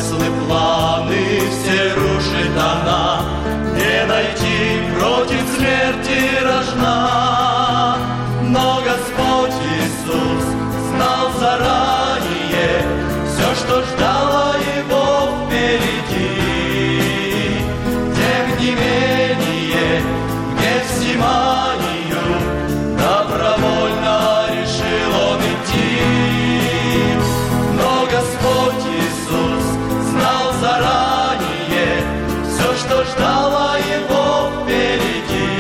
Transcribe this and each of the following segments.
Помыслы, планы все рушит она, не найти против смерти рожна. Но Господь Иисус знал заранее все, что ждало Его впереди. Тем не менее, к Гефсиманию добровольно решил Он идти. Но Господь Иисус знал заранее все, что ждало Его впереди.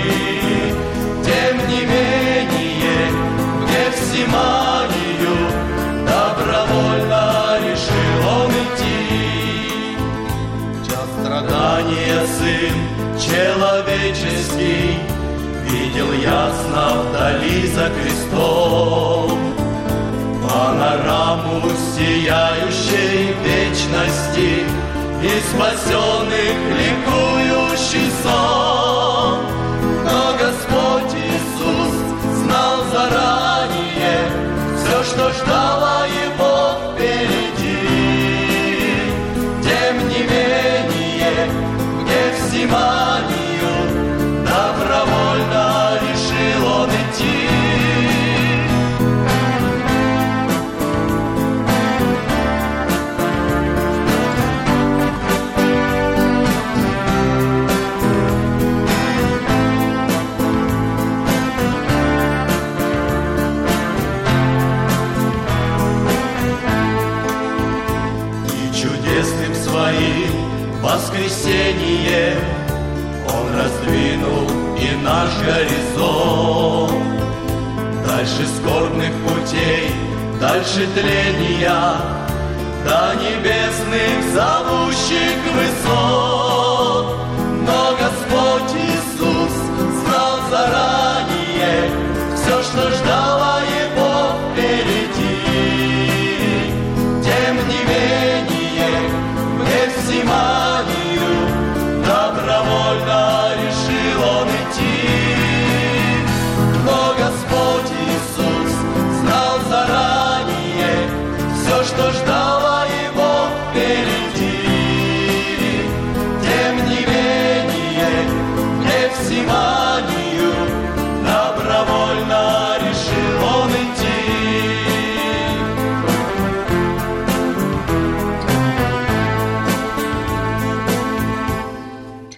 Тем не менее, в Гефсиманию добровольно решил Он идти. В час страдания Сын человеческий видел ясно вдали за крестом панораму сияющей вечности и спасенных ликующий сон. Но Господь Иисус знал заранее все, что ждало Его впереди. Тем не менее, в Гефсиманию добровольно решил Он идти. Чудесным своим воскресением Он раздвинул и наш горизонт. Дальше скорбных путей, дальше тления, до небесных зовущих высот.